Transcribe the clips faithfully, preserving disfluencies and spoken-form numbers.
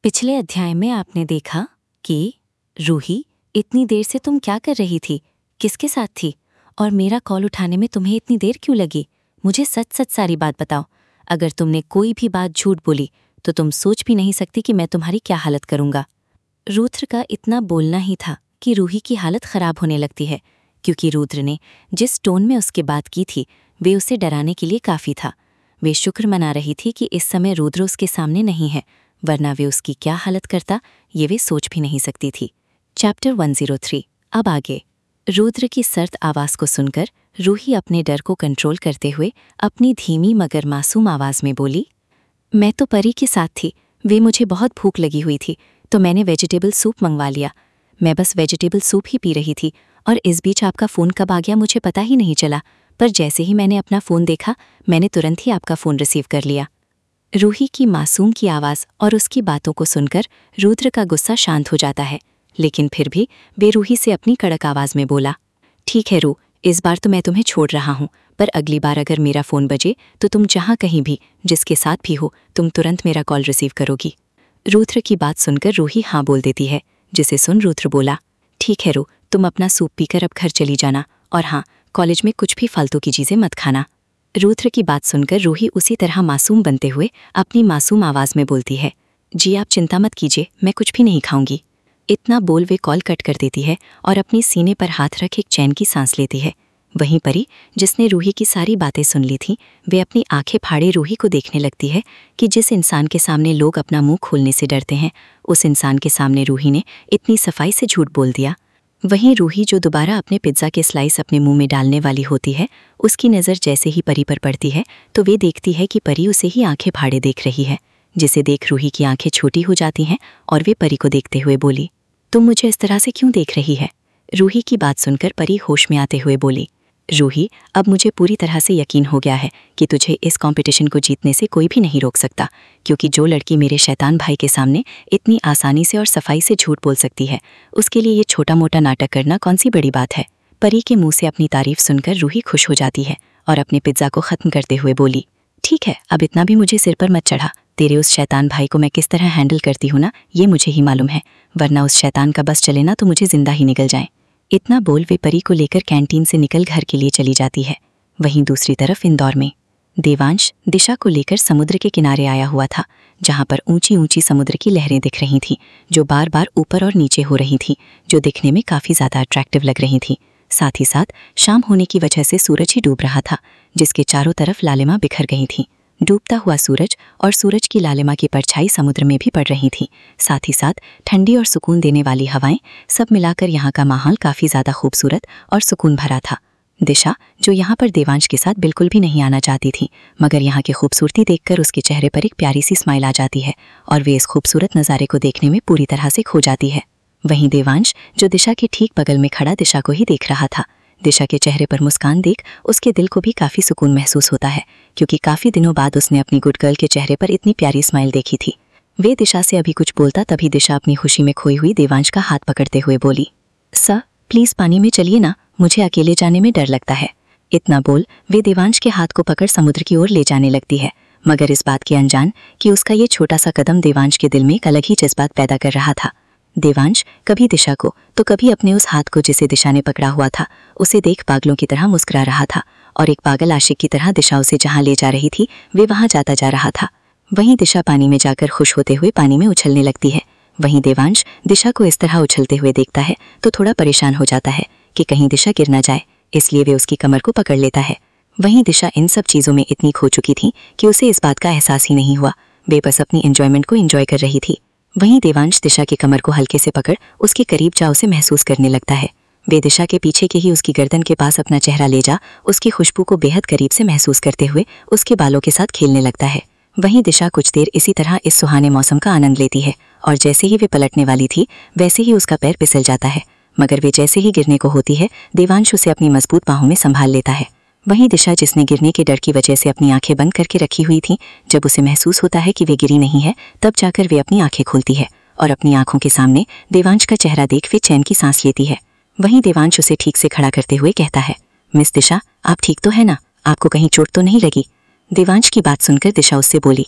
पिछले अध्याय में आपने देखा कि रूही, इतनी देर से तुम क्या कर रही थी, किसके साथ थी, और मेरा कॉल उठाने में तुम्हें इतनी देर क्यों लगी? मुझे सच सच सारी बात बताओ। अगर तुमने कोई भी बात झूठ बोली तो तुम सोच भी नहीं सकती कि मैं तुम्हारी क्या हालत करूंगा। रुद्र का इतना बोलना ही था कि रूही की हालत खराब होने लगती है, क्योंकि रुद्र ने जिस टोन में उसके बात की थी वे उसे डराने के लिए काफ़ी था। वे शुक्र मना रही थी कि इस समय रुद्र उसके सामने नहीं है, वरना वे उसकी क्या हालत करता ये वे सोच भी नहीं सकती थी। Chapter one zero three. अब आगे। रुद्र की सर्द आवाज़ को सुनकर रूही अपने डर को कंट्रोल करते हुए अपनी धीमी मगर मासूम आवाज़ में बोली, मैं तो परी के साथ थी। वे मुझे बहुत भूख लगी हुई थी तो मैंने वेजिटेबल सूप मंगवा लिया। मैं बस वेजिटेबल सूप ही पी रही थी और इस बीच आपका फ़ोन कब आ गया मुझे पता ही नहीं चला, पर जैसे ही मैंने अपना फ़ोन देखा मैंने तुरंत ही आपका फ़ोन रिसीव कर लिया। रूही की मासूम की आवाज़ और उसकी बातों को सुनकर रुद्र का गुस्सा शांत हो जाता है, लेकिन फिर भी वे रूही से अपनी कड़क आवाज़ में बोला, ठीक है रू, इस बार तो मैं तुम्हें छोड़ रहा हूँ, पर अगली बार अगर मेरा फ़ोन बजे तो तुम जहाँ कहीं भी जिसके साथ भी हो तुम तुरंत मेरा कॉल रिसीव करोगी। रुद्र की बात सुनकर रूही हाँ बोल देती है, जिसे सुन रुद्र बोला, ठीक है रू, तुम अपना सूप पीकर अब घर चली जाना, और हाँ, कॉलेज में कुछ भी फालतू की चीज़ें मत खाना। रुद्र की बात सुनकर रूही उसी तरह मासूम बनते हुए अपनी मासूम आवाज़ में बोलती है, जी आप चिंता मत कीजिए, मैं कुछ भी नहीं खाऊंगी। इतना बोल वे कॉल कट कर देती है और अपनी सीने पर हाथ रख एक चैन की सांस लेती है। वहीं परी, जिसने रूही की सारी बातें सुन ली थीं, वे अपनी आंखें फाड़े रूही को देखने लगती है कि जिस इंसान के सामने लोग अपना मुंह खोलने से डरते हैं, उस इंसान के सामने रूही ने इतनी सफाई से झूठ बोल दिया। वहीं रूही, जो दोबारा अपने पिज्ज़ा के स्लाइस अपने मुंह में डालने वाली होती है, उसकी नज़र जैसे ही परी पर पड़ती है तो वे देखती है कि परी उसे ही आंखें फाड़े देख रही है, जिसे देख रूही की आंखें छोटी हो जाती हैं और वे परी को देखते हुए बोली, तुम मुझे इस तरह से क्यों देख रही है? रूही की बात सुनकर परी होश में आते हुए बोली, रूही, अब मुझे पूरी तरह से यकीन हो गया है कि तुझे इस कंपटीशन को जीतने से कोई भी नहीं रोक सकता, क्योंकि जो लड़की मेरे शैतान भाई के सामने इतनी आसानी से और सफाई से झूठ बोल सकती है, उसके लिए ये छोटा मोटा नाटक करना कौन सी बड़ी बात है। परी के मुंह से अपनी तारीफ सुनकर रूही खुश हो जाती है और अपने पिज्ज़ा को ख़त्म करते हुए बोली, ठीक है, अब इतना भी मुझे सिर पर मत चढ़ा। तेरे उस शैतान भाई को मैं किस तरह हैंडल करती हूँ ना, ये मुझे ही मालूम है, वरना उस शैतान का बस चले ना तो मुझे जिंदा ही निकल जाए। इतना बोल वे परी को लेकर कैंटीन से निकल घर के लिए चली जाती है। वहीं दूसरी तरफ इंदौर में देवांश दिशा को लेकर समुद्र के किनारे आया हुआ था, जहाँ पर ऊंची ऊंची समुद्र की लहरें दिख रही थीं, जो बार बार ऊपर और नीचे हो रही थीं, जो दिखने में काफ़ी ज़्यादा अट्रैक्टिव लग रही थीं। साथ ही साथ शाम होने की वजह से सूरज ही डूब रहा था, जिसके चारों तरफ लालिमा बिखर गई थीं। डूबता हुआ सूरज और सूरज की लालिमा की परछाई समुद्र में भी पड़ रही थी। साथ ही साथ ठंडी और सुकून देने वाली हवाएं, सब मिलाकर यहाँ का माहौल काफ़ी ज़्यादा खूबसूरत और सुकून भरा था। दिशा, जो यहाँ पर देवांश के साथ बिल्कुल भी नहीं आना चाहती थी, मगर यहाँ की खूबसूरती देखकर उसके चेहरे पर एक प्यारी सी स्माइल आ जाती है और वे इस खूबसूरत नज़ारे को देखने में पूरी तरह से खो जाती है। वहीं देवांश, जो दिशा के ठीक बगल में खड़ा दिशा को ही देख रहा था, दिशा के चेहरे पर मुस्कान देख उसके दिल को भी काफ़ी सुकून महसूस होता है, क्योंकि काफ़ी दिनों बाद उसने अपनी गुड गर्ल के चेहरे पर इतनी प्यारी स्माइल देखी थी। वे दिशा से अभी कुछ बोलता तभी दिशा अपनी खुशी में खोई हुई देवांश का हाथ पकड़ते हुए बोली, सर प्लीज़ पानी में चलिए ना, मुझे अकेले जाने में डर लगता है। इतना बोल वे देवांश के हाथ को पकड़ समुद्र की ओर ले जाने लगती है, मगर इस बात के अनजान कि उसका ये छोटा सा कदम देवांश के दिल में एक अलग ही जज्बात पैदा कर रहा था। देवांश कभी दिशा को तो कभी अपने उस हाथ को जिसे दिशा ने पकड़ा हुआ था उसे देख पागलों की तरह मुस्कुरा रहा था, और एक पागल आशिक की तरह दिशा उसे जहाँ ले जा रही थी वे वहाँ जाता जा रहा था। वहीं दिशा पानी में जाकर खुश होते हुए पानी में उछलने लगती है। वहीं देवांश दिशा को इस तरह उछलते हुए देखता है तो थोड़ा परेशान हो जाता है कि कहीं दिशा गिर ना जाए, इसलिए वे उसकी कमर को पकड़ लेता है। वहीं दिशा इन सब चीज़ों में इतनी खो चुकी थी कि उसे इस बात का एहसास ही नहीं हुआ, वे बस अपनी एंजॉयमेंट को एंजॉय कर रही थी। वहीं देवांश दिशा की कमर को हल्के से पकड़ उसके करीब जा उसे महसूस करने लगता है। वे दिशा के पीछे के ही उसकी गर्दन के पास अपना चेहरा ले जा उसकी खुशबू को बेहद करीब से महसूस करते हुए उसके बालों के साथ खेलने लगता है। वहीं दिशा कुछ देर इसी तरह इस सुहाने मौसम का आनंद लेती है, और जैसे ही वे पलटने वाली थी वैसे ही उसका पैर फिसल जाता है, मगर वे जैसे ही गिरने को होती है देवांश उसे अपनी मजबूत बाहों में संभाल लेता है। वहीं दिशा, जिसने गिरने के डर की वजह से अपनी आंखें बंद करके रखी हुई थी, जब उसे महसूस होता है कि वे गिरी नहीं है तब जाकर वे अपनी आंखें खोलती है और अपनी आंखों के सामने देवांश का चेहरा देख वे चैन की सांस लेती है। वहीं देवांश उसे ठीक से खड़ा करते हुए कहता है, मिस दिशा, आप ठीक तो है ना, आपको कहीं चोट तो नहीं लगी? देवांश की बात सुनकर दिशा उससे बोली,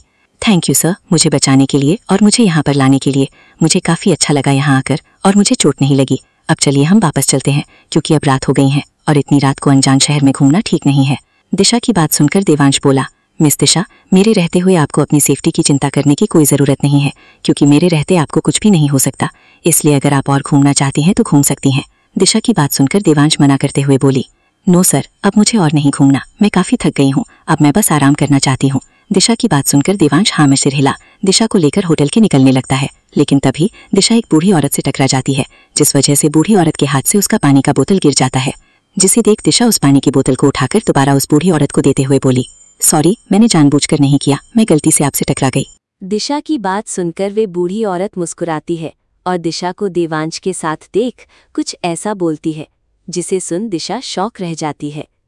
थैंक यू सर, मुझे बचाने के लिए और मुझे यहाँ पर लाने के लिए। मुझे काफ़ी अच्छा लगा यहाँ आकर और मुझे चोट नहीं लगी। अब चलिए हम वापस चलते हैं क्योंकि अब रात हो गई है और इतनी रात को अनजान शहर में घूमना ठीक नहीं है। दिशा की बात सुनकर देवांश बोला, मिस दिशा, मेरे रहते हुए आपको अपनी सेफ्टी की चिंता करने की कोई ज़रूरत नहीं है क्योंकि मेरे रहते आपको कुछ भी नहीं हो सकता। इसलिए अगर आप और घूमना चाहती हैं तो घूम सकती हैं। दिशा की बात सुनकर देवांश मना करते हुए बोली, नो सर, अब मुझे और नहीं घूमना, मैं काफ़ी थक गई हूँ, अब मैं बस आराम करना चाहती हूँ। दिशा की बात सुनकर देवांश हाँ में सिर हिला दिशा को लेकर होटल के निकलने लगता है, लेकिन तभी दिशा एक बूढ़ी औरत से टकरा जाती है, जिस वजह से बूढ़ी औरत के हाथ से उसका पानी का बोतल गिर जाता है, जिसे देख दिशा उस पानी की बोतल को उठाकर दोबारा उस बूढ़ी औरत को देते हुए बोली, सॉरी, मैंने जानबूझकर नहीं किया, मैं गलती से आपसे टकरा गई। दिशा की बात सुनकर वे बूढ़ी औरत मुस्कुराती है और दिशा को देवांश के साथ देख कुछ ऐसा बोलती है जिसे सुन दिशा शॉक रह जाती है।